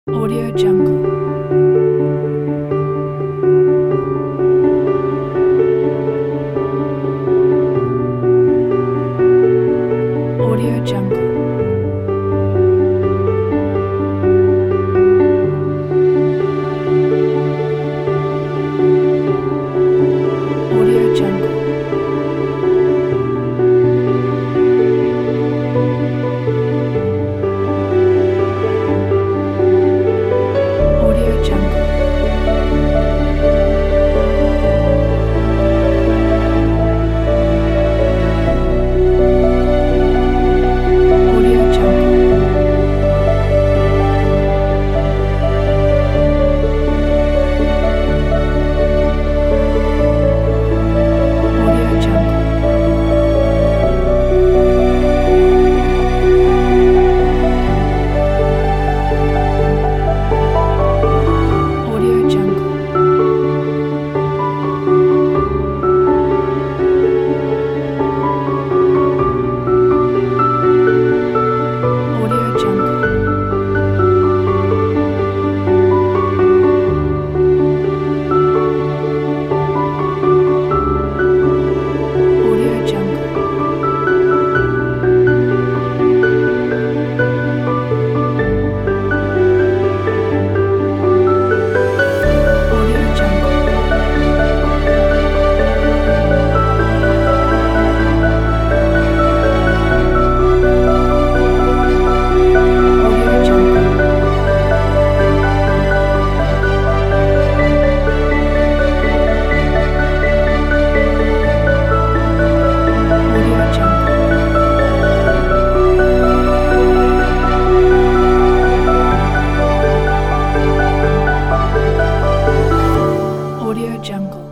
Audio Jungle. Audio Jungle. Audio Jungle. Audio Jungle. Audio Jungle. Audio Jungle. Audio Jungle. Audio Jungle. Audio Jungle. Audio Jungle. Audio Jungle. Audio Jungle. Audio Jungle.